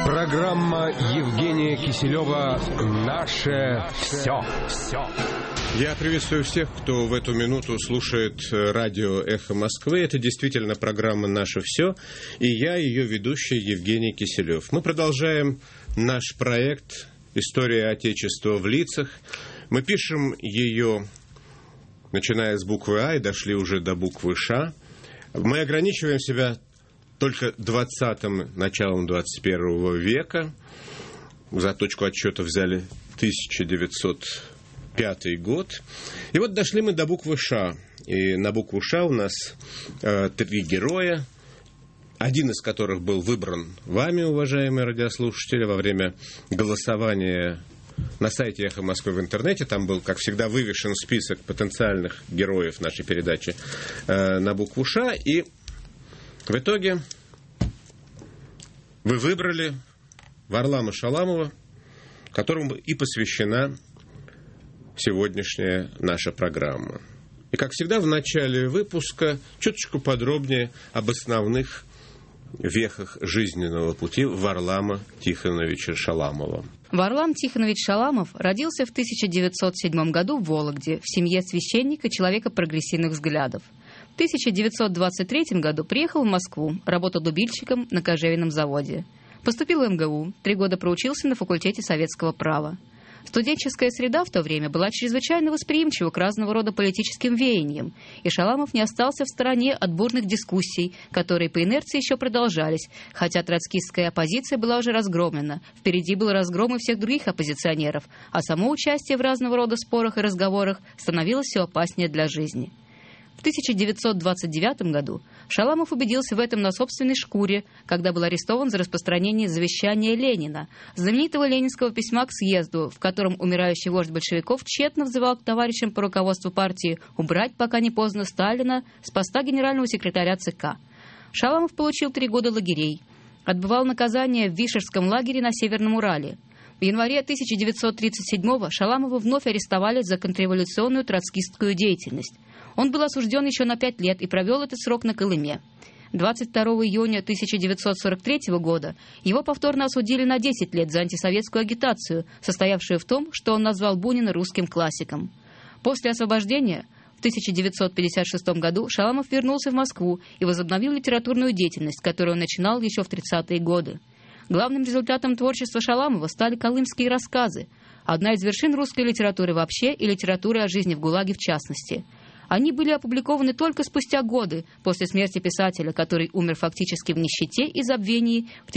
Программа Евгения Киселева «Наше все». Я приветствую всех, кто в эту минуту слушает радио «Эхо Москвы». Это действительно программа «Наше все». И я, ее ведущий, Евгений Киселев. Мы продолжаем наш проект «История Отечества в лицах». Мы пишем ее, начиная с буквы «А» и дошли уже до буквы «Ш». Мы ограничиваем себя только 20-м, началом 21 века. За точку отсчета взяли 1905 год. И вот дошли мы до буквы «Ш». И на букву «Ш» у нас 3 героя, один из которых был выбран вами, уважаемые радиослушатели, во время голосования на сайте «Эхо Москвы» в интернете. Там был, как всегда, вывешен список потенциальных героев нашей передачи на букву «Ш». И в итоге вы выбрали Варлама Шаламова, которому и посвящена сегодняшняя наша программа. И, как всегда, в начале выпуска чуточку подробнее об основных вехах жизненного пути Варлама Тихоновича Шаламова. Варлам Тихонович Шаламов родился в 1907 году в Вологде в семье священника, человека прогрессивных взглядов. В 1923 году приехал в Москву, работал дубильщиком на кожевенном заводе. Поступил в МГУ, 3 года проучился на факультете советского права. Студенческая среда в то время была чрезвычайно восприимчива к разного рода политическим веяниям, и Шаламов не остался в стороне от бурных дискуссий, которые по инерции еще продолжались, хотя троцкистская оппозиция была уже разгромлена, впереди был разгром и всех других оппозиционеров, а само участие в разного рода спорах и разговорах становилось все опаснее для жизни. В 1929 году Шаламов убедился в этом на собственной шкуре, когда был арестован за распространение завещания Ленина, знаменитого ленинского письма к съезду, в котором умирающий вождь большевиков тщетно взывал к товарищам по руководству партии убрать, пока не поздно, Сталина с поста генерального секретаря ЦК. Шаламов получил 3 года лагерей, отбывал наказание в Вишерском лагере на Северном Урале. В январе 1937-го Шаламова вновь арестовали за контрреволюционную троцкистскую деятельность. Он был осужден еще на 5 лет и провел этот срок на Колыме. 22 июня 1943 года его повторно осудили на 10 лет за антисоветскую агитацию, состоявшую в том, что он назвал Бунина русским классиком. После освобождения в 1956 году Шаламов вернулся в Москву и возобновил литературную деятельность, которую он начинал еще в 30-е годы. Главным результатом творчества Шаламова стали колымские рассказы, одна из вершин русской литературы вообще и литературы о жизни в ГУЛАГе в частности. Они были опубликованы только спустя годы после смерти писателя, который умер фактически в нищете и забвении в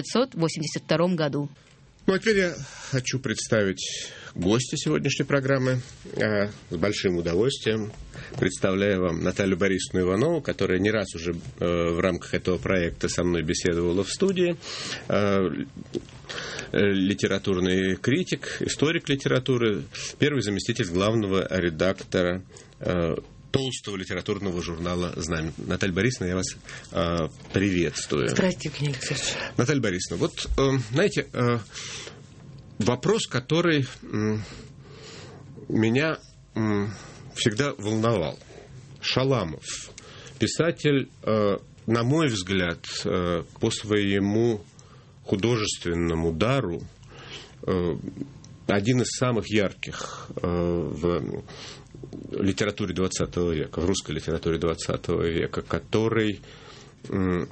1982 году. Ну, а теперь я хочу представить гостя сегодняшней программы. С большим удовольствием представляю вам Наталью Борисовну Иванову, которая не раз уже в рамках этого проекта со мной беседовала в студии. Литературный критик, историк литературы, первый заместитель главного редактора толстого литературного журнала «Знамя». Наталья Борисовна, я вас приветствую. Здравствуйте, Евгений Алексеевич. Наталья Борисовна, вот, знаете, вопрос, который меня всегда волновал. Шаламов, писатель, на мой взгляд, по своему художественному дару, один из самых ярких в литературе XX века, в русской литературе XX века, который, ну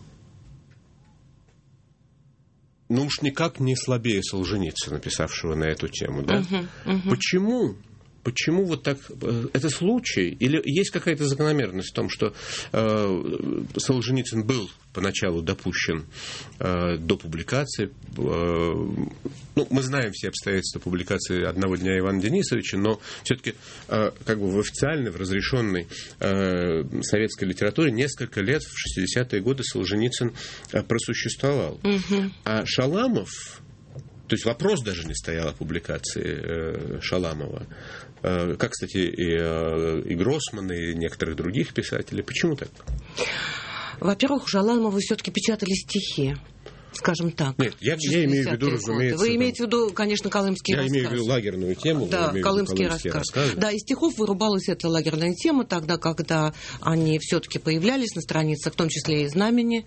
уж никак не слабее Солженицына, написавшего на эту тему, да? Почему вот так? Это случай? Или есть какая-то закономерность в том, что Солженицын был поначалу допущен до публикации? Ну, мы знаем все обстоятельства публикации «Одного дня» Ивана Денисовича, но все-таки как бы в официальной, в разрешенной советской литературе несколько лет, в 60-е годы, Солженицын просуществовал. А Шаламов... То есть вопрос даже не стоял о публикации Шаламова. Как, кстати, и Гроссман, и некоторых других писателей. Почему так? Во-первых, у Шаламова все-таки печатали стихи. скажем так. Нет, я имею в виду, разумеется... Вы имеете в виду, конечно, колымский рассказ. Я имею в виду лагерную тему. Да, колымский рассказ. Да, из стихов вырубалась эта лагерная тема тогда, когда они все-таки появлялись на страницах, в том числе и «Знамени».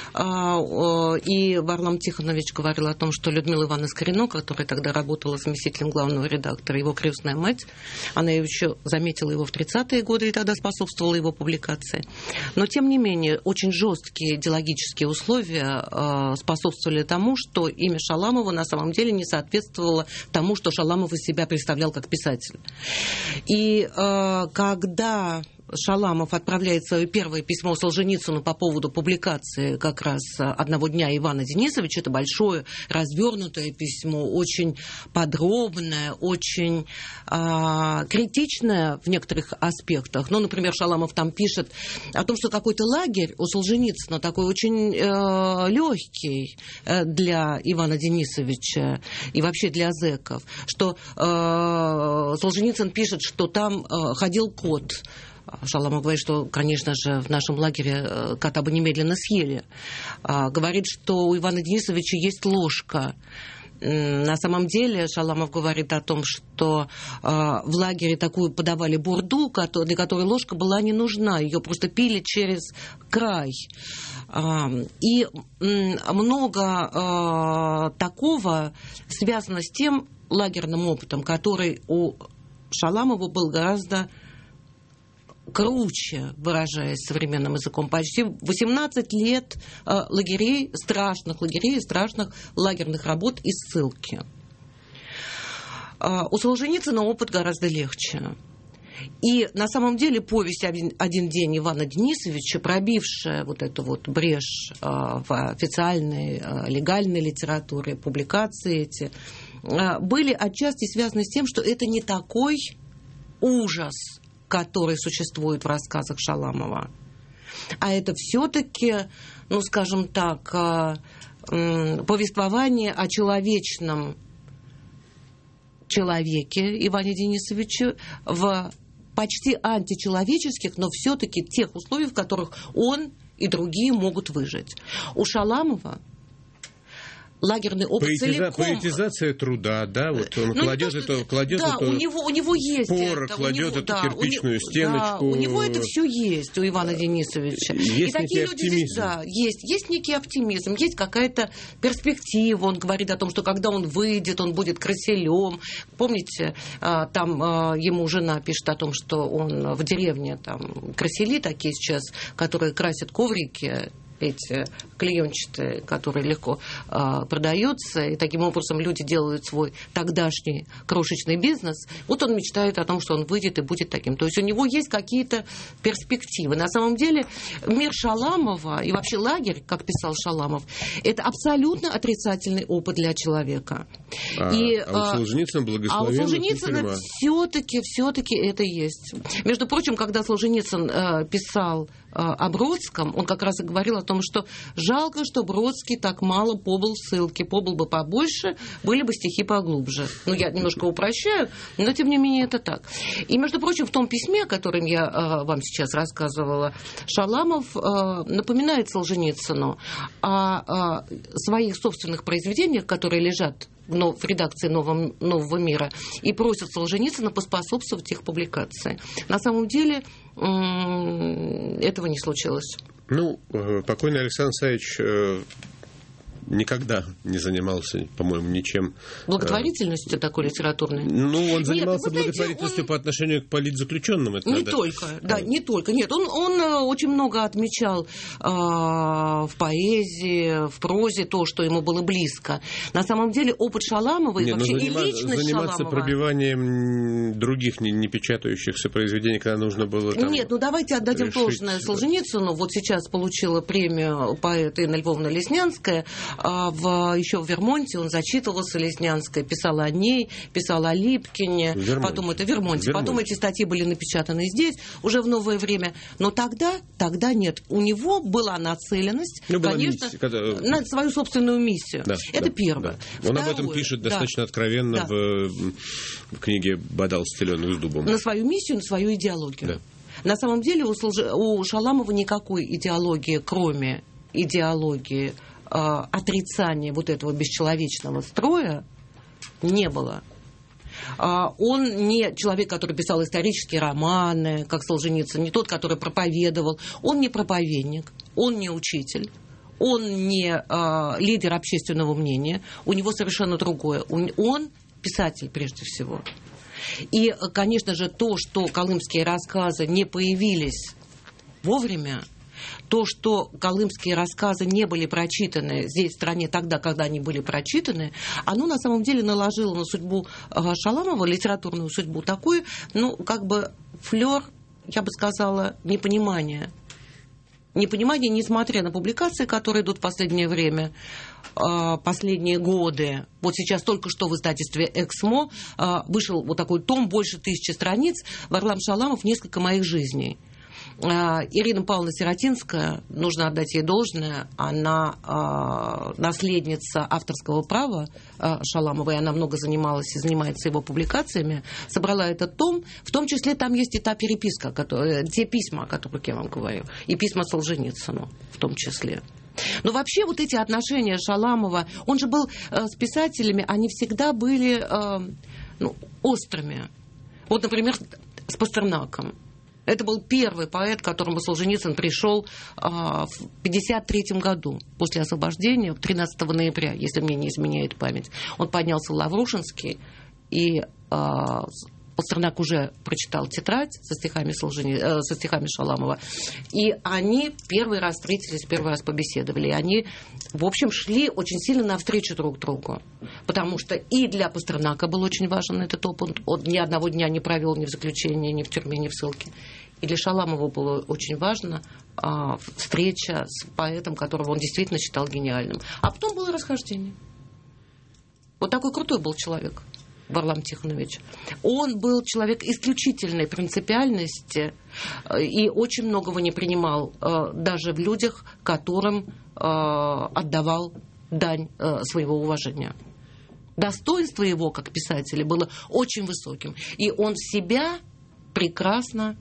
И Варлам Тихонович говорил о том, что Людмила Ивановна Скорино, которая тогда работала заместителем главного редактора, его крестная мать, она еще заметила его в 30-е годы и тогда способствовала его публикации. Но, тем не менее, очень жесткие идеологические условия способствовали тому, что имя Шаламова на самом деле не соответствовало тому, что Шаламов из себя представлял как писатель. И когда Шаламов отправляет свое первое письмо Солженицыну по поводу публикации как раз «Одного дня» Ивана Денисовича. Это большое, развернутое письмо, очень подробное, очень критичное в некоторых аспектах. Ну, например, Шаламов там пишет о том, что какой-то лагерь у Солженицына такой очень легкий для Ивана Денисовича и вообще для зэков, что Солженицын пишет, что там ходил кот. Шаламов говорит, что, конечно же, в нашем лагере кота бы немедленно съели. Говорит, что у Ивана Денисовича есть ложка. На самом деле Шаламов говорит о том, что в лагере такую подавали бурду, для которой ложка была не нужна. Ее просто пили через край. И много такого связано с тем лагерным опытом, который у Шаламова был гораздо круче, выражаясь современным языком. Почти 18 лет лагерей, страшных лагерных работ и ссылки. У Солженицына опыт гораздо легче. И на самом деле повесть «Один день» Ивана Денисовича, пробившая вот эту вот брешь в официальной, легальной литературе, публикации эти, были отчасти связаны с тем, что это не такой ужас, который существует в рассказах Шаламова. А это все-таки, ну, скажем так, повествование о человечном человеке Иване Денисовиче в почти античеловеческих, но все-таки тех условиях, в которых он и другие могут выжить. У Шаламова лагерный опыт целиком. Поэтизация труда, да, вот он кладет да, эту у него есть порох, кладет эту кирпичную стеночку. Да, у него это все есть, у Ивана Денисовича. Есть и такие люди здесь, да, есть некий оптимизм, есть какая-то перспектива. Он говорит о том, что когда он выйдет, он будет красилем. Помните, там ему жена пишет о том, что он в деревне, там красили такие сейчас, которые красят коврики, эти клеенчатые, которые легко продаются, и таким образом люди делают свой тогдашний крошечный бизнес. Вот он мечтает о том, что он выйдет и будет таким. То есть у него есть какие-то перспективы. На самом деле мир Шаламова и вообще лагерь, как писал Шаламов, это абсолютно отрицательный опыт для человека. У Солженицына все-таки это есть. Между прочим, когда Солженицын писал о Бродском, он как раз и говорил о том, что жалко, что Бродский так мало побыл в ссылке, побыл бы побольше, были бы стихи поглубже. Ну, я немножко упрощаю, но тем не менее это так. И, между прочим, в том письме, о котором я вам сейчас рассказывала, Шаламов напоминает Солженицыну о своих собственных произведениях, которые лежат в редакции «Нового мира», и просит Солженицына поспособствовать их публикации. На самом деле этого не случилось. Ну, покойный Александр Савич никогда не занимался, по-моему, ничем. Благотворительностью такой литературной? Ну, он занимался благотворительностью по отношению к политзаключенным. Не только. Нет, он очень много отмечал в поэзии, в прозе то, что ему было близко. На самом деле опыт Шаламова и вообще и личность заниматься Шаламова... пробиванием других не печатающихся произведений, когда нужно было... Нет, давайте отдадим должное Солженицыну. Вот сейчас получила премию поэта Инна Львовна Леснянская. Еще в Вермонте он зачитывался Леснянской, писал о ней, писал о Липкине. Потом это в Вермонте. Потом эти статьи были напечатаны здесь, уже в новое время. Но тогда нет. У него была нацеленность, конечно, на свою собственную миссию. Да, это первое. Да. Он об этом пишет достаточно откровенно в книге «Бодал стеленую с дубом». На свою миссию, на свою идеологию. Да. На самом деле у Шаламова никакой идеологии, кроме идеологии отрицания вот этого бесчеловечного строя не было. Он не человек, который писал исторические романы, как Солженицын, не тот, который проповедовал. Он не проповедник, он не учитель, он не лидер общественного мнения. У него совершенно другое. Он писатель прежде всего. И, конечно же, то, что колымские рассказы не появились вовремя, то, что колымские рассказы не были прочитаны здесь, в стране, тогда, когда они были прочитаны, оно на самом деле наложило на судьбу Шаламова, литературную судьбу, такой, флёр, я бы сказала, непонимания. Непонимание, несмотря на публикации, которые идут в последнее время, последние годы. Вот сейчас только что в издательстве «Эксмо» вышел вот такой том, больше 1000 страниц, Варлам Шаламов «Несколько моих жизней». Ирина Павловна Сиротинская, нужно отдать ей должное, она наследница авторского права Шаламова, и она много занималась и занимается его публикациями, собрала этот том, в том числе там есть и та переписка, те письма, о которых я вам говорю, и письма Солженицыну в том числе. Но вообще вот эти отношения Шаламова, он же был с писателями, они всегда были острыми. Вот, например, с Пастернаком. Это был первый поэт, к которому Солженицын пришел в 1953 году, после освобождения, 13 ноября, если мне не изменяет память. Он поднялся в Лаврушинский, и Пастернак уже прочитал тетрадь со стихами Шаламова, и они первый раз встретились, первый раз побеседовали. И они, в общем, шли очень сильно навстречу друг другу, потому что и для Пастернака был очень важен этот опыт. Он ни одного дня не провел ни в заключении, ни в тюрьме, ни в ссылке. И для Шаламова было очень важно встреча с поэтом, которого он действительно считал гениальным. А потом было расхождение. Вот такой крутой был человек Варлам Тихонович. Он был человек исключительной принципиальности и очень многого не принимал даже в людях, которым отдавал дань своего уважения. Достоинство его как писателя было очень высоким. И он себя прекрасно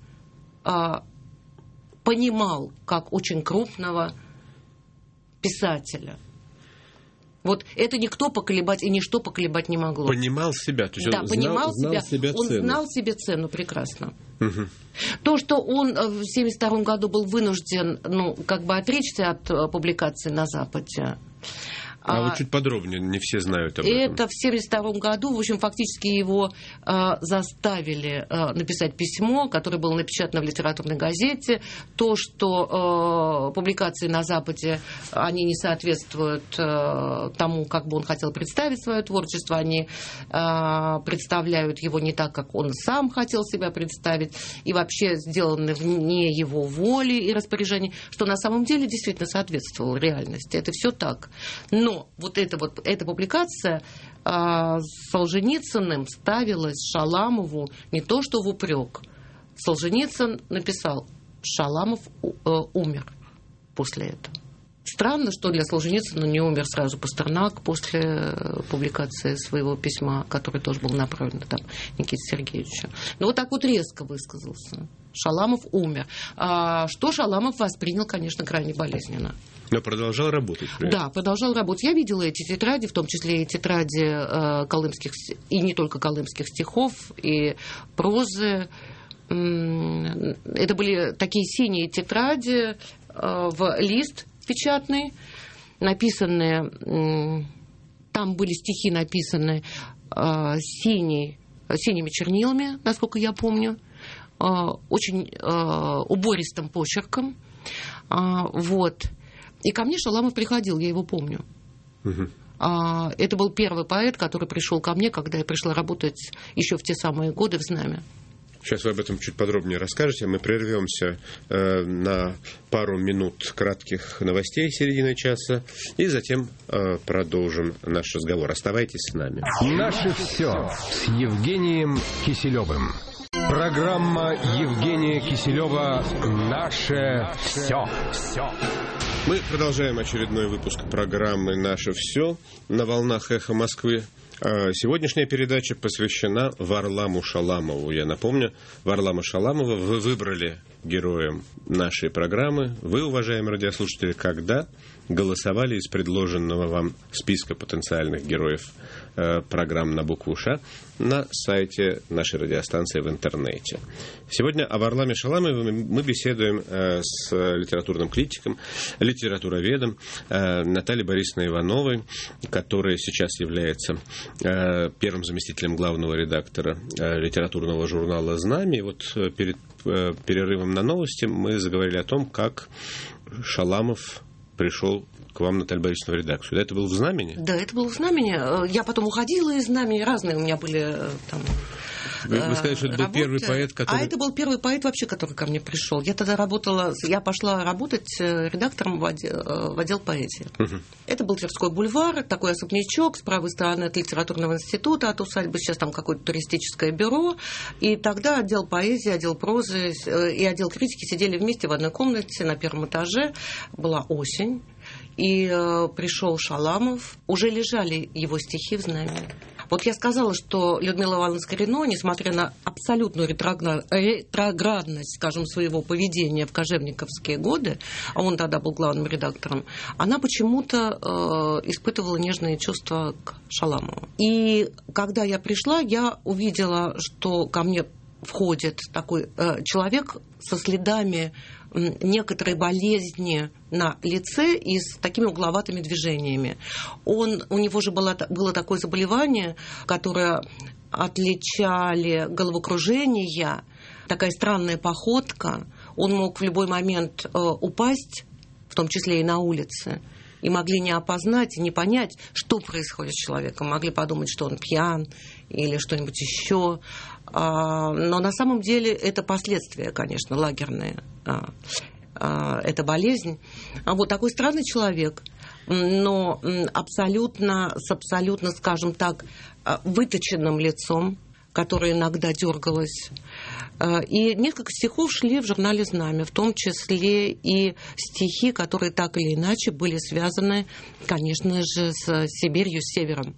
понимал как очень крупного писателя. Вот это никто поколебать и ничто поколебать не могло. Понимал себя. То есть да, он понимал знал себя. Он цену. знал себе цену прекрасно. Угу. То, что он в 1972 году был вынужден отречься от публикации на Западе. Вот чуть подробнее, не все знают об этом. Это в 1972 году, в общем, фактически его заставили написать письмо, которое было напечатано в литературной газете. То, что публикации на Западе, они не соответствуют тому, как бы он хотел представить свое творчество, они представляют его не так, как он сам хотел себя представить, и вообще сделаны вне его воли и распоряжений, что на самом деле действительно соответствовало реальности. Это все так. Но эта публикация Солженицыным ставилась Шаламову не то что в упрек. Солженицын написал: Шаламов умер после этого. Странно, что для Солженицына не умер сразу Пастернак после публикации своего письма, который тоже был направлен Никите Сергеевичу. Но вот так вот резко высказался. Шаламов умер. Что Шаламов воспринял, конечно, крайне болезненно. Но продолжал работать. Да, продолжал работать. Я видела эти тетради, в том числе и тетради колымских, и не только колымских стихов, и прозы. Это были такие синие тетради в лист печатный, написанные, там были стихи написаны синими чернилами, насколько я помню, очень убористым почерком. Вот. И ко мне Шаламов приходил, я его помню. Угу. Это был первый поэт, который пришел ко мне, когда я пришла работать еще в те самые годы в «Знамя». Сейчас вы об этом чуть подробнее расскажете. Мы прервемся на пару минут кратких новостей середины часа и затем продолжим наш разговор. Оставайтесь с нами. Наше все с Евгением Киселевым. Программа Евгения Киселева «Наше все». Мы продолжаем очередной выпуск программы «Наше все» на волнах «Эхо Москвы». Сегодняшняя передача посвящена Варламу Шаламову. Я напомню, Варлама Шаламова вы выбрали героем нашей программы. Вы, уважаемые радиослушатели, когда голосовали из предложенного вам списка потенциальных героев программ на букву «Ш» на сайте нашей радиостанции в интернете. Сегодня о Варламе Шаламове мы беседуем с литературным критиком, литературоведом Натальей Борисовной Ивановой, которая сейчас является первым заместителем главного редактора литературного журнала «Знамя». И вот перед перерывом на новости мы заговорили о том, как Шаламов пришел к вам, Наталья Борисовна, в редакцию. Да, это было в «Знамени»? Да, это было в «Знамени». Я потом уходила из «Знамени». Разные у меня были там Вы сказали, что это был первый поэт, который... А это был первый поэт вообще, который ко мне пришел. Я тогда я пошла работать редактором в отдел поэзии. Угу. Это был Тверской бульвар, такой особнячок с правой стороны от литературного института, от усадьбы, сейчас там какое-то туристическое бюро. И тогда отдел поэзии, отдел прозы и отдел критики сидели вместе в одной комнате на первом этаже. Была осень. И пришел Шаламов, уже лежали его стихи в «Знамени». Вот я сказала, что Людмила Ивановна Скорино, несмотря на абсолютную ретроградность, скажем, своего поведения в кожевниковские годы, а он тогда был главным редактором, она почему-то испытывала нежные чувства к Шаламову. И когда я пришла, я увидела, что ко мне входит такой человек со следами некоторой болезни на лице и с такими угловатыми движениями. У него же было такое заболевание, которое отличали головокружение, такая странная походка. Он мог в любой момент упасть, в том числе и на улице, и могли не опознать и не понять, что происходит с человеком. Могли подумать, что он пьян или что-нибудь еще. Но на самом деле это последствия, конечно, лагерные. Это болезнь. Вот такой странный человек, но с абсолютно, скажем так, выточенным лицом, которое иногда дергалось. И несколько стихов шли в журнале «Знамя», в том числе и стихи, которые так или иначе были связаны, конечно же, с Сибирью, с севером.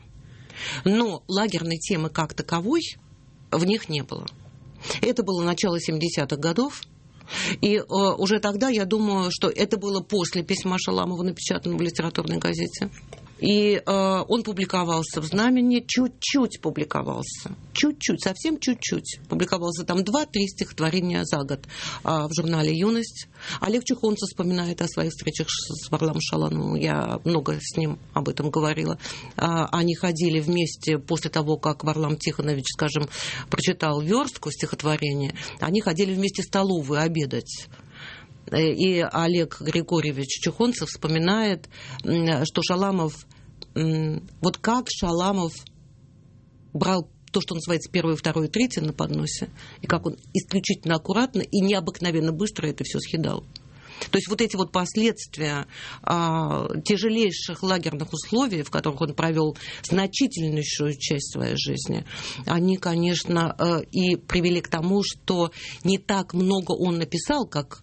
Но лагерной темы как таковой в них не было. Это было начало 70-х годов. И уже тогда, я думаю, что это было после письма Шаламова, напечатанного в литературной газете. И он публиковался в «Знамени», чуть-чуть публиковался. Чуть-чуть, совсем чуть-чуть. Публиковался там 2-3 стихотворения за год в журнале «Юность». Олег Чухонцев вспоминает о своих встречах с Варламом Шаламовым. Я много с ним об этом говорила. Они ходили вместе после того, как Варлам Тихонович, скажем, прочитал верстку стихотворения. Они ходили вместе в столовую обедать. И Олег Григорьевич Чухонцев вспоминает, что Шаламов, вот как Шаламов брал то, что называется первое, второе, третье на подносе, и как он исключительно аккуратно и необыкновенно быстро это все съедал. То есть вот эти вот последствия тяжелейших лагерных условий, в которых он провел значительнейшую часть своей жизни, они, конечно, и привели к тому, что не так много он написал, как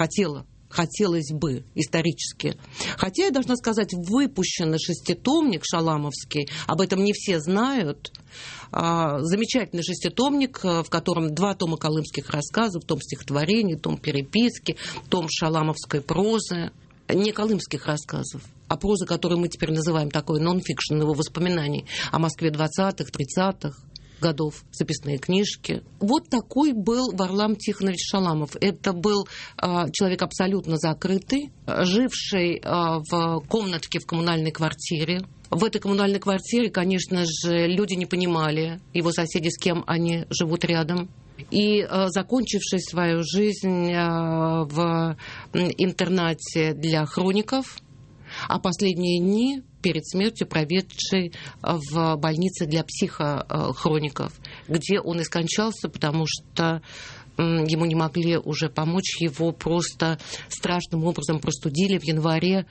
хотелось бы исторически. Хотя, я должна сказать, выпущенный шеститомник шаламовский, об этом не все знают, замечательный шеститомник, в котором 2 тома колымских рассказов, том стихотворений, том переписки, том шаламовской прозы, не колымских рассказов, а прозы, которую мы теперь называем такой нон-фикшн, его воспоминаний о Москве 20-х, 30-х годов, записные книжки. Вот такой был Варлам Тихонович Шаламов. Это был человек абсолютно закрытый, живший в комнатке в коммунальной квартире. В этой коммунальной квартире, конечно же, люди не понимали, его соседи, с кем они живут рядом. И закончивший свою жизнь в интернате для хроников, а последние дни перед смертью проведший в больнице для психохроников, где он и скончался, потому что ему не могли уже помочь, его просто страшным образом простудили в январе,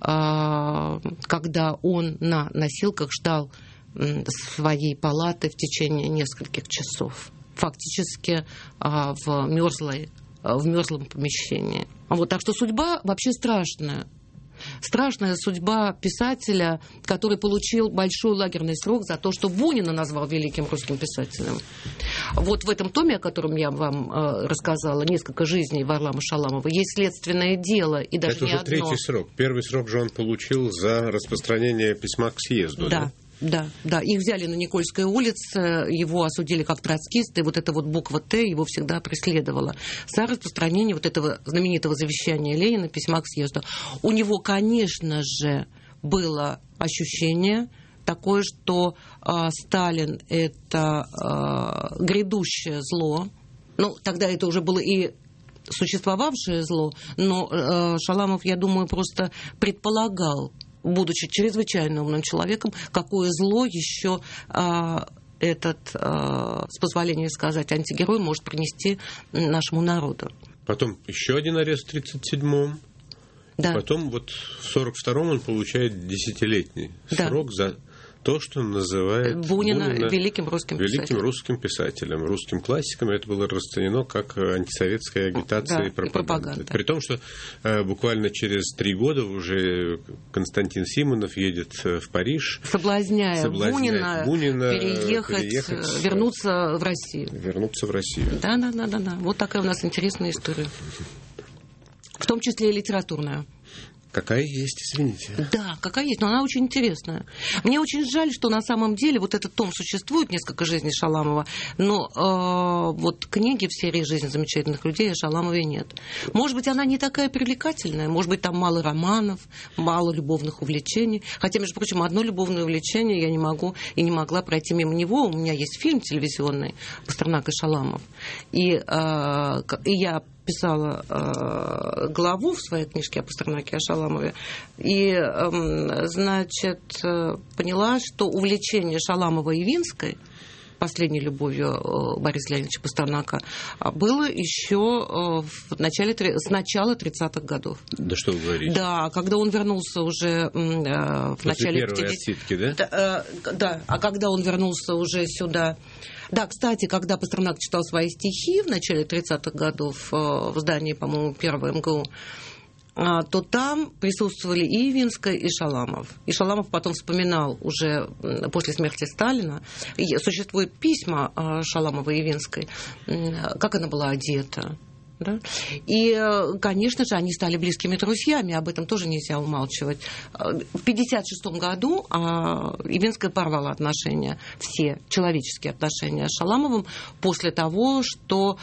когда он на носилках ждал своей палаты в течение нескольких часов, фактически в мерзлом помещении. Вот, так что судьба вообще страшная. страшная судьба писателя, который получил большой лагерный срок за то, что Бунина назвал великим русским писателем. Вот в этом томе, о котором я вам рассказала, «Несколько жизней Варлама Шаламова», есть следственное дело, и даже это не уже одно. третий срок. Первый срок же он получил за распространение письма к съезду. Да. Их взяли на Никольской улице, его осудили как троцкиста, и вот эта вот буква «Т» его всегда преследовала за распространение вот этого знаменитого завещания Ленина, письма к съезду. У него, конечно же, было ощущение такое, что Сталин – это грядущее зло. Ну, тогда это уже было и существовавшее зло, но Шаламов, я думаю, просто предполагал, будучи чрезвычайно умным человеком, какое зло еще этот, с позволения сказать, антигерой может принести нашему народу. Потом еще один арест в 1937-м. Да. Потом вот в 1942-м он получает 10-летний срок за то, что называет Бунина великим русским писателем, русским классиком. Это было расценено как антисоветская агитация и пропаганда. При том, что буквально через 3 года уже Константин Симонов едет в Париж, соблазняя Бунина переехать, вернуться в Россию. Да. Вот такая у нас интересная история. В том числе и литературная. Какая есть, извините. Да, какая есть, но она очень интересная. Мне очень жаль, что на самом деле вот этот том существует, «Несколько жизней Шаламова, но вот книги в серии «Жизнь замечательных людей» о Шаламове нет. Может быть, она не такая привлекательная, может быть, там мало романов, мало любовных увлечений. Хотя, между прочим, одно любовное увлечение я не могу и не могла пройти мимо него. У меня есть фильм телевизионный «Пастернак и Шаламов». И я писала главу в своей книжке о Пастернаке, о Шаламове, и, значит, поняла, что увлечение Шаламова и Винской, последней любовью Бориса Леонидовича Пастернака, было еще с начала 30-х годов. Да что вы говорите? Да, когда он вернулся уже в начале 50-х... отсидки, да? Да, а когда он вернулся уже сюда... Да, кстати, когда Пастернак читал свои стихи в начале 30-х годов в здании, по-моему, 1-го МГУ, то там присутствовали и Ивинская, и Шаламов. И Шаламов потом вспоминал уже после смерти Сталина. Существуют письма Шаламова и Ивинской, как она была одета. Да? И, конечно же, они стали близкими друзьями, об этом тоже нельзя умалчивать. В 1956 году Ивинская порвала отношения, все человеческие отношения с Шаламовым после того, что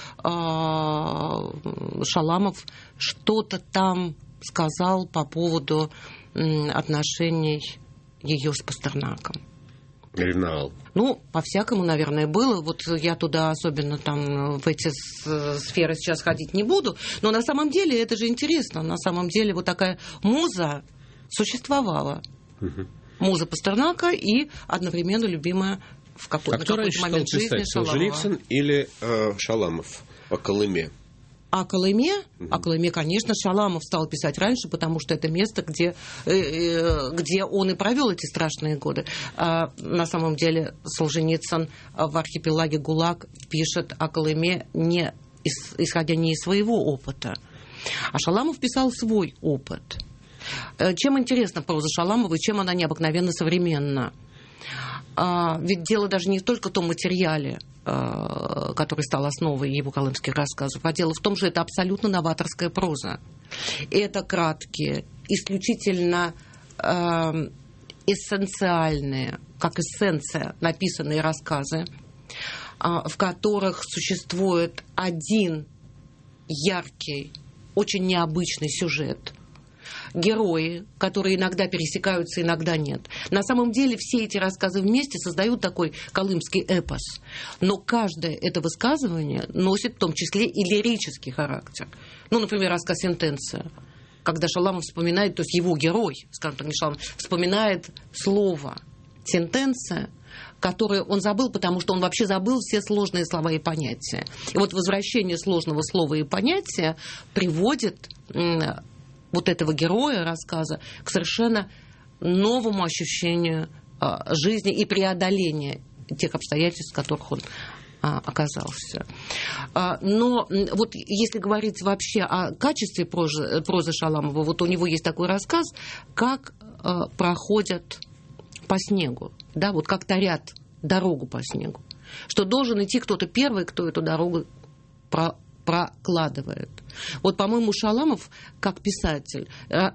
Шаламов что-то там сказал по поводу отношений ее с Пастернаком. Ревновал. Ну, по-всякому, наверное, было. Вот я туда особенно там в эти сферы сейчас ходить не буду. Но на самом деле это же интересно. На самом деле вот такая муза существовала. Угу. Муза Пастернака и одновременно любимая в какой-то момент жизни Шаламова. Солженицын или Шаламов о Колыме? О Колыме, конечно, Шаламов стал писать раньше, потому что это место, где он и провел эти страшные годы. На самом деле Солженицын в архипелаге ГУЛАГ пишет о Колыме исходя не из своего опыта. А Шаламов писал свой опыт. Чем интересна проза Шаламова и чем она необыкновенно современна? Ведь дело даже не только в том материале, который стал основой его колымских рассказов, а дело в том, что это абсолютно новаторская проза. Это краткие, исключительно эссенциальные, как эссенция, написанные рассказы, в которых существует один яркий, очень необычный сюжет. Герои, которые иногда пересекаются, иногда нет. На самом деле все эти рассказы вместе создают такой колымский эпос. Но каждое это высказывание носит в том числе и лирический характер. Ну, например, рассказ «Сентенция». Когда Шаламов вспоминает, то есть его герой, скажем так, не Шаламов, вспоминает слово «сентенция», которое он забыл, потому что он вообще забыл все сложные слова и понятия. И вот возвращение сложного слова и понятия приводит вот этого героя рассказа к совершенно новому ощущению жизни и преодоления тех обстоятельств, в которых он оказался. Но вот если говорить вообще о качестве прозы Шаламова, вот у него есть такой рассказ, как проходят по снегу, да, вот как тарят дорогу по снегу, что должен идти кто-то первый, кто эту дорогу прокладывает. Вот, по-моему, Шаламов, как писатель,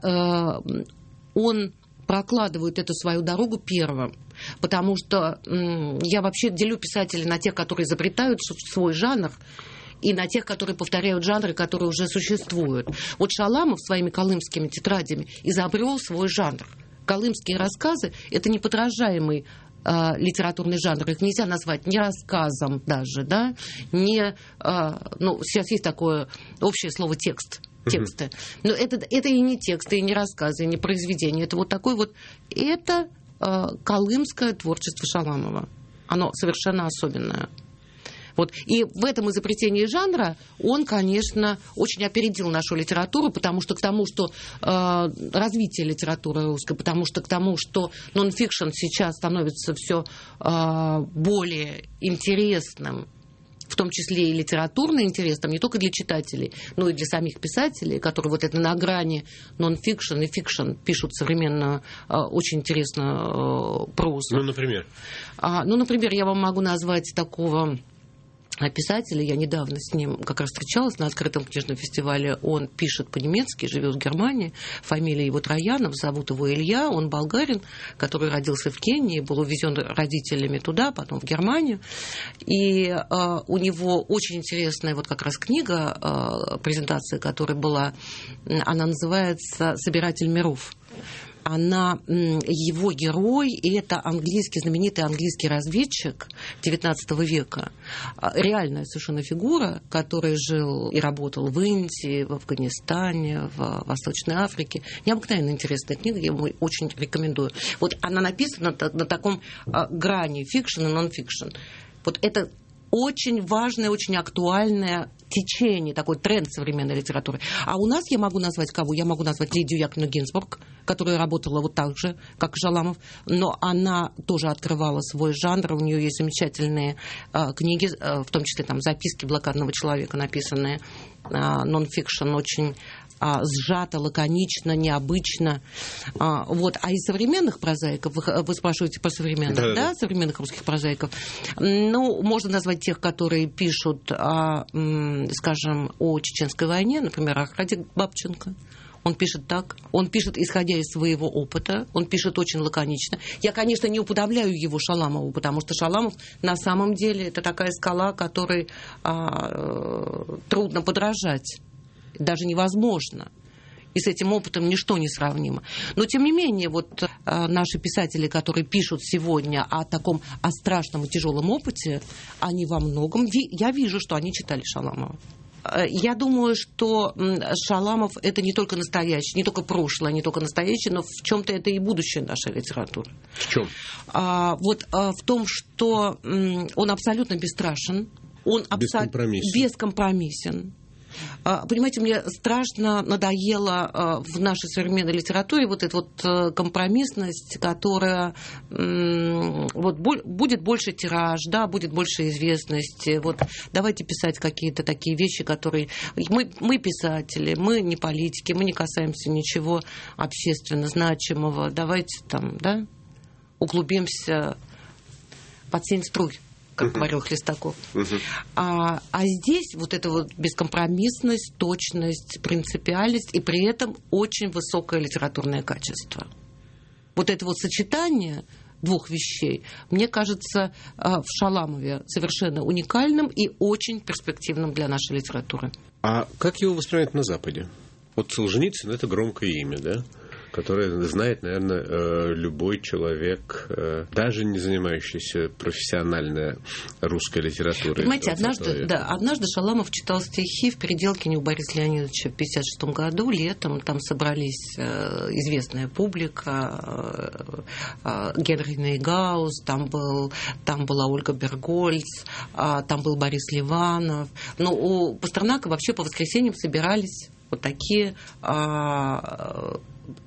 он прокладывает эту свою дорогу первым, потому что я вообще делю писателей на тех, которые изобретают свой жанр, и на тех, которые повторяют жанры, которые уже существуют. Вот Шаламов своими колымскими тетрадями изобрел свой жанр. Колымские рассказы – это неподражаемый литературный жанр. Их нельзя назвать ни рассказом даже, да, не... ну, сейчас есть такое общее слово «текст». Тексты. Но это и не тексты, и не рассказы, и не произведения. Это вот такое вот... Это колымское творчество Шаламова. Оно совершенно особенное. Вот. И в этом изобретении жанра он, конечно, очень опередил нашу литературу, потому что к тому, что развитие литературы русской, потому что к тому, что нон-фикшн сейчас становится все более интересным, в том числе и литературно интересным, не только для читателей, но и для самих писателей, которые вот это на грани нон-фикшн и фикшн пишут современно очень интересно прозу. Ну, например? Например, я вам могу назвать такого писателя, я недавно с ним как раз встречалась на открытом книжном фестивале, он пишет по-немецки, живет в Германии, фамилия его Троянов, зовут его Илья, он болгарин, который родился в Кении, был увезен родителями туда, потом в Германию, и у него очень интересная вот как раз книга, презентация, которая была, она называется «Собиратель миров». Она, его герой, и это знаменитый английский разведчик XIX века, реальная совершенно фигура, который жил и работал в Индии, в Афганистане, в Восточной Африке. Необыкновенно интересная книга, я вам очень рекомендую. Вот она написана на таком грани фикшн и нон-фикшн. Вот это очень важное, очень актуальное течение, такой тренд современной литературы. А у нас я могу назвать кого? Я могу назвать Лидию Яковлевну Гинзбург, которая работала вот так же, как и Шаламов, но она тоже открывала свой жанр. У нее есть замечательные книги, в том числе там записки блокадного человека, написанные нон-фикшн, очень сжато, лаконично, необычно. Вот. А из современных прозаиков, вы спрашиваете про современных, да, современных русских прозаиков, ну, можно назвать тех, которые пишут, скажем, о Чеченской войне, например, Аркадий Бабченко. Он пишет так, он пишет, исходя из своего опыта, он пишет очень лаконично. Я, конечно, не уподобляю его Шаламову, потому что Шаламов на самом деле это такая скала, которой трудно подражать. Даже невозможно. И с этим опытом ничто не сравнимо. Но, тем не менее, вот наши писатели, которые пишут сегодня о страшном и тяжелом опыте, они во многом... Я вижу, что они читали Шаламова. Я думаю, что Шаламов – это не только настоящее, не только прошлое, не только настоящее, но в чем-то это и будущее нашей литературы. В чем? В том, что он абсолютно бесстрашен, он бескомпромиссен. Понимаете, мне страшно надоело в нашей современной литературе вот эта вот компромиссность, которая вот, будет больше тираж, да, будет больше известности. Вот, давайте писать какие-то такие вещи, которые... Мы писатели, мы не политики, мы не касаемся ничего общественно значимого. Давайте там, да, углубимся под 7 струй, как говорил Хлестаков. А здесь вот эта вот бескомпромиссность, точность, принципиальность и при этом очень высокое литературное качество. Вот это вот сочетание двух вещей, мне кажется, в Шаламове совершенно уникальным и очень перспективным для нашей литературы. А как его воспринимают на Западе? Вот Солженицын – это громкое имя, да? Которое знает, наверное, любой человек, даже не занимающийся профессионально русской литературой. Понимаете, однажды Шаламов читал стихи в Переделкине у Бориса Леонидовича в 1956 году, летом. Там собрались известная публика, Генри Нейгаус, там была Ольга Бергольц, там был Борис Ливанов. Но у Пастернака вообще по воскресеньям собирались вот такие...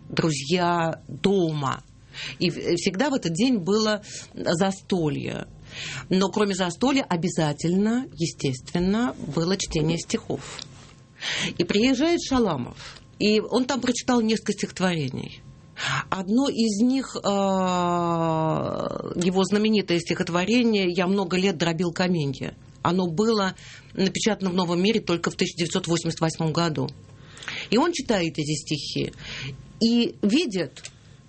друзья дома. И всегда в этот день было застолье. Но кроме застолья обязательно, естественно, было чтение стихов. И приезжает Шаламов, и он там прочитал несколько стихотворений. Одно из них, его знаменитое стихотворение «Я много лет дробил каменья». Оно было напечатано в «Новом мире» только в 1988 году. И он читает эти стихи и видит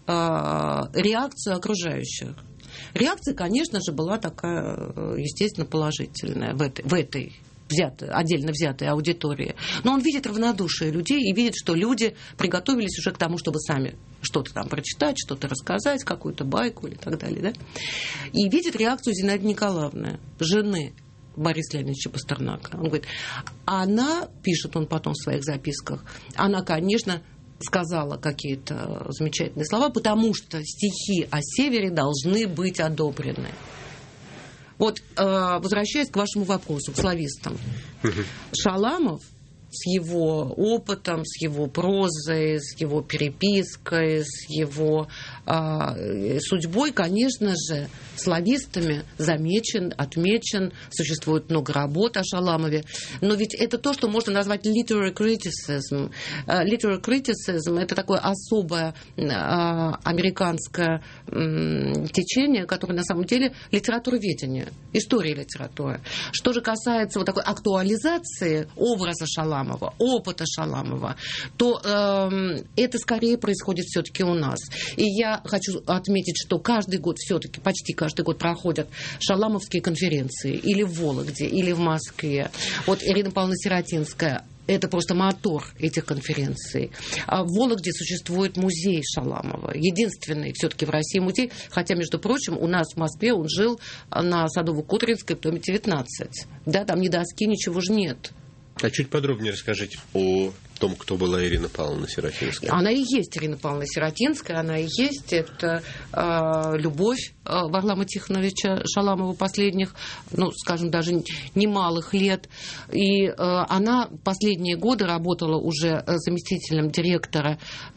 реакцию окружающих. Реакция, конечно же, была такая, естественно, положительная в этой отдельно взятой аудитории. Но он видит равнодушие людей и видит, что люди приготовились уже к тому, чтобы сами что-то там прочитать, что-то рассказать, какую-то байку или так далее. Да? И видит реакцию Зинаиды Николаевны, жены Бориса Леонидовича Пастернака. Он говорит, она, пишет он потом в своих записках, она, конечно, сказала какие-то замечательные слова, потому что стихи о Севере должны быть одобрены. Вот, возвращаясь к вашему вопросу, к славистам. Шаламов с его опытом, с его прозой, с его перепиской, с его судьбой, конечно же, славистами замечен, отмечен. Существует много работ о Шаламове. Но ведь это то, что можно назвать literary criticism. Literary criticism – это такое особое американское течение, которое на самом деле литературоведение, история литературы. Что же касается вот такой актуализации образа Шаламова, опыта Шаламова, то это скорее происходит все-таки у нас. И я хочу отметить, что каждый год все-таки, почти каждый год проходят шаламовские конференции или в Вологде, или в Москве. Вот Ирина Павловна Сиротинская – это просто мотор этих конференций. А в Вологде существует музей Шаламова. Единственный все-таки в России музей. Хотя, между прочим, у нас в Москве он жил на Садово-Кудринской, в доме 19. Да, там ни доски, ничего же нет. А чуть подробнее расскажите о том, кто была Ирина Павловна Сиротинская. Она и есть Ирина Павловна Сиротинская, она и есть. Это любовь Варлама Тихоновича Шаламова последних, ну, скажем, даже немалых лет. И она последние годы работала уже заместителем директора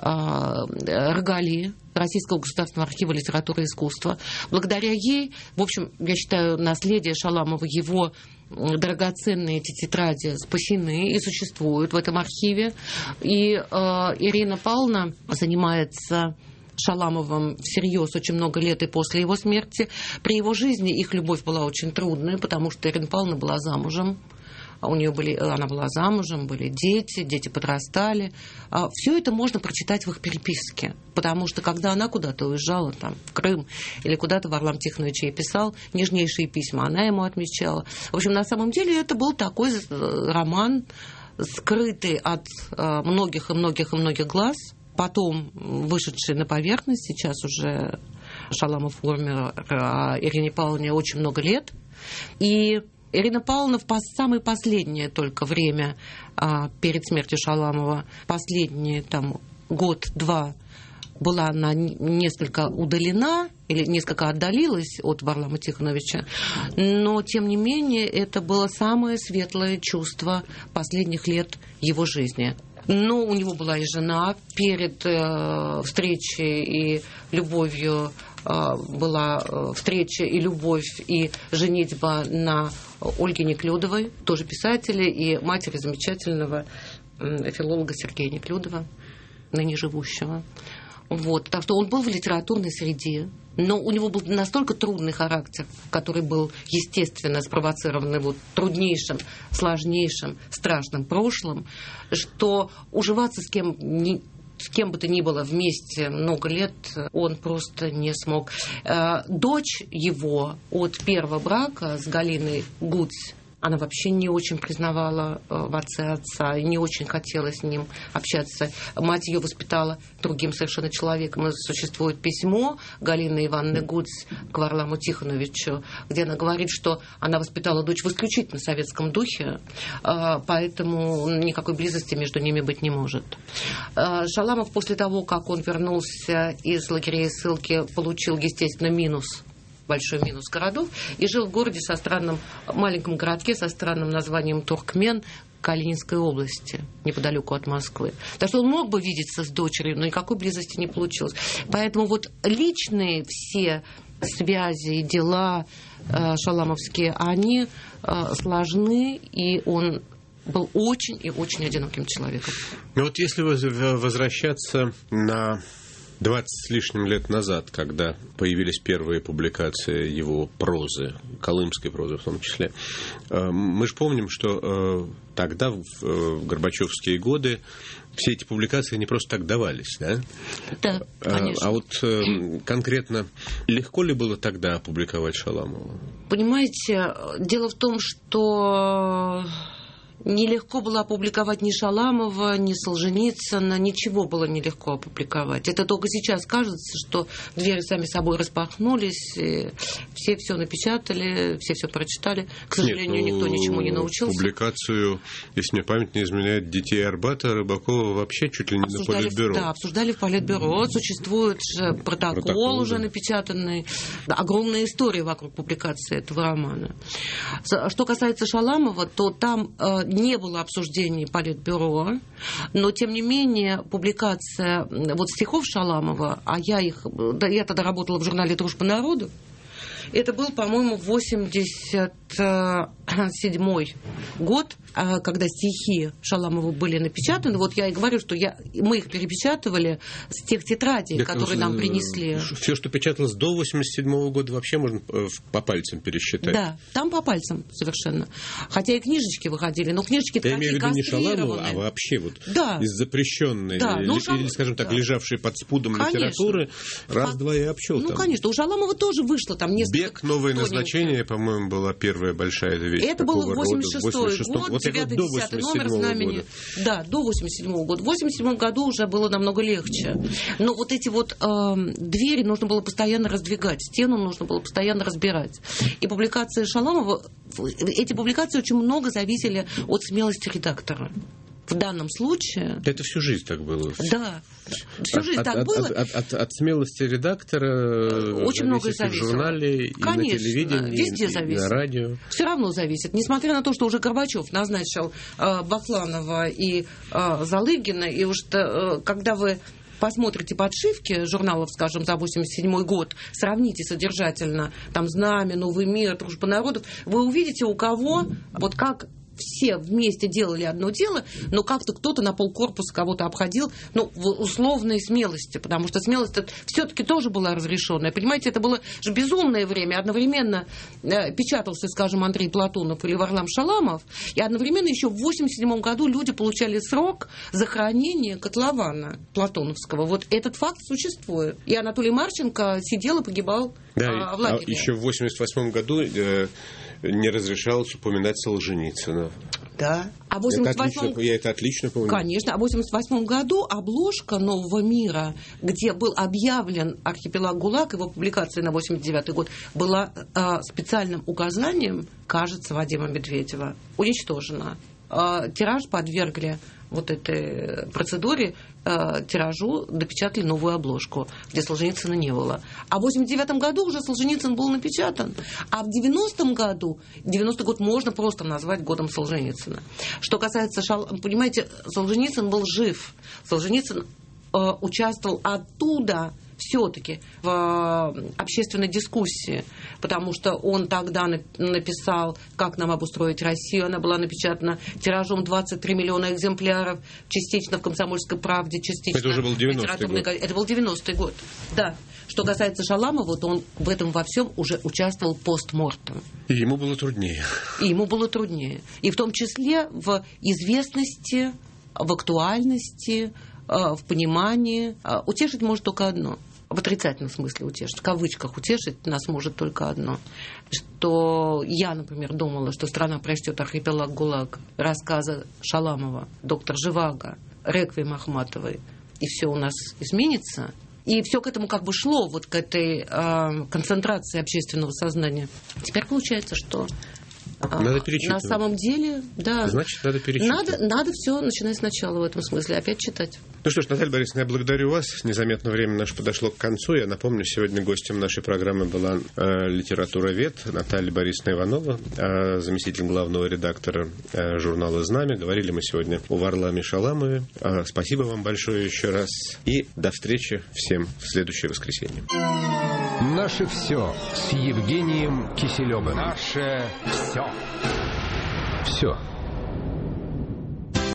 РГАЛИ, Российского государственного архива литературы и искусства. Благодаря ей, в общем, я считаю, наследие Шаламова, его драгоценные эти тетради спасены и существуют в этом архиве. И Ирина Павловна занимается Шаламовым всерьез очень много лет и после его смерти. При его жизни их любовь была очень трудная, потому что Ирина Павловна была замужем. Она была замужем, были дети подрастали. Все это можно прочитать в их переписке, потому что когда она куда-то уезжала, там, в Крым, или куда-то Варлам Тихонович ей писал нежнейшие письма, она ему отмечала. В общем, на самом деле это был такой роман, скрытый от многих и многих и многих глаз, потом вышедший на поверхность, сейчас уже Шаламов умер, а Ирине Павловне очень много лет. И Ирина Павловна в самое последнее только время перед смертью Шаламова, последние там год-два, была она несколько удалена или несколько отдалилась от Варлама Тихоновича, но, тем не менее, это было самое светлое чувство последних лет его жизни. Но у него была и жена. Перед встречей и любовью была встреча и любовь, и женитьба на Ольге Неклюдовой, тоже писателе, и матери замечательного филолога Сергея Неклюдова, ныне живущего. Вот. Так что он был в литературной среде, но у него был настолько трудный характер, который был, естественно, спровоцирован его труднейшим, сложнейшим, страшным прошлым, что уживаться с кем бы то ни было вместе много лет он просто не смог. Дочь его от первого брака с Галиной Гудзь, она вообще не очень признавала в отце отца, не очень хотела с ним общаться. Мать ее воспитала другим совершенно человеком. И существует письмо Галины Ивановны Гудзь к Варламу Тихоновичу, где она говорит, что она воспитала дочь в исключительно советском духе, поэтому никакой близости между ними быть не может. Шаламов после того, как он вернулся из лагерей и ссылки, получил, естественно, большой минус городов, и жил в городе маленьком городке со странным названием Туркмен Калининской области, неподалеку от Москвы. Так что он мог бы видеться с дочерью, но никакой близости не получилось. Поэтому вот личные все связи, дела шаламовские, они сложны, и он был очень и очень одиноким человеком. Ну вот если возвращаться на 20 с лишним лет назад, когда появились первые публикации его прозы, колымской прозы в том числе, мы же помним, что тогда, в горбачевские годы, все эти публикации не просто так давались, да? Да, конечно. А вот конкретно легко ли было тогда опубликовать Шаламова? Понимаете, дело в том, что нелегко было опубликовать ни Шаламова, ни Солженицына, ничего было нелегко опубликовать. Это только сейчас кажется, что двери сами собой распахнулись, и все напечатали, все прочитали. К сожалению, никто ничему не научился. Публикацию, если мне память не изменяет, «Детей Арбата» Рыбакова вообще чуть ли не на Политбюро. Да, обсуждали в Политбюро. Существует же протокол уже напечатанный. Да, огромная история вокруг публикации этого романа. Что касается Шаламова, то там не было обсуждений Политбюро, но, тем не менее, публикация вот стихов Шаламова, а я тогда работала в журнале «Дружба народов», это был, по-моему, 87-й год, когда стихи Шаламова были напечатаны. Вот я и говорю, что мы их перепечатывали с тех тетрадей, которые нам принесли. Все, что печаталось до 87-го года, вообще можно по пальцам пересчитать. Да, там по пальцам совершенно. Хотя и книжечки выходили, но книжечки такие кастрированные. Я имею в виду не Шаламова, а вообще вот из запрещенной, или, скажем так, лежавшей под спудом литературы, раз-два и обчел. Ну, конечно, у Шаламова тоже вышло там несколько. «Бег. Новое назначение», по-моему, была первая большая вещь. Это был 86-й год, вот 9-10 номер знамени. Да, до 87-го года. В 87-м году уже было намного легче. Но вот эти вот двери нужно было постоянно раздвигать, стену нужно было постоянно разбирать. И публикации Шаламова, эти публикации очень много зависели от смелости редактора. В данном случае... Это всю жизнь так было. Да, всю жизнь так было. От смелости редактора очень много зависит в журнале, конечно, и на телевидении, везде и на радио. Все равно зависит. Несмотря на то, что уже Горбачев назначил Бакланова и Залыгина, и уж когда вы посмотрите подшивки журналов, скажем, за 87 год, сравните содержательно, там «Знамя», «Новый мир», «Дружба народов», вы увидите, у кого, вот как все вместе делали одно дело, но как-то кто-то на полкорпуса кого-то обходил, в условной смелости, потому что смелость все-таки тоже была разрешенная. Понимаете, это было же безумное время. Одновременно печатался, скажем, Андрей Платонов или Варлам Шаламов, и одновременно еще в 87 году люди получали срок за хранение котлована платоновского. Вот этот факт существует. И Анатолий Марченко сидел и погибал в лагере. Еще в 88 году не разрешалось упоминать Солженицына. Да. Я это отлично помню. Конечно. А в 1988 году обложка «Нового мира», где был объявлен архипелаг ГУЛАГ, его публикация на 1989 год, была специальным указанием, кажется, Вадима Медведева, уничтожена. Тираж подвергли вот этой процедуре, тиражу допечатали новую обложку, где Солженицына не было. А в 1989 году уже Солженицын был напечатан. А в 90-м году, 90-й год можно просто назвать годом Солженицына. Что касается, понимаете, Солженицын был жив. Солженицын участвовал оттуда все-таки в общественной дискуссии, потому что он тогда написал «Как нам обустроить Россию». Она была напечатана тиражом 23 миллиона экземпляров, частично в «Комсомольской правде», частично это уже был 90-й год. Это был 90-й год, да. Что касается Шаламова, то он в этом во всем уже участвовал постмортем. И ему было труднее. И в том числе в известности, в актуальности, в понимании. Утешить может только одно. В отрицательном смысле утешить. В кавычках утешить нас может только одно. Что я, например, думала, что страна прочтет «Архипелаг ГУЛАГ», рассказы Шаламова, доктор Живаго, реквием Ахматовой, и все у нас изменится. И все к этому как бы шло, вот к этой концентрации общественного сознания. Теперь получается, что надо перечитывать. На самом деле, да. Значит, надо перечитывать. Надо все начинать сначала в этом смысле, опять читать. Ну что ж, Наталья Борисовна, я благодарю вас. Незаметно время наше подошло к концу. Я напомню, сегодня гостем нашей программы была литературовед Наталья Борисовна Иванова, заместитель главного редактора журнала «Знамя». Говорили мы сегодня о Варламе Шаламове. Спасибо вам большое еще раз. И до встречи всем в следующее воскресенье. Наше все с Евгением Киселевым. Наше все. Все.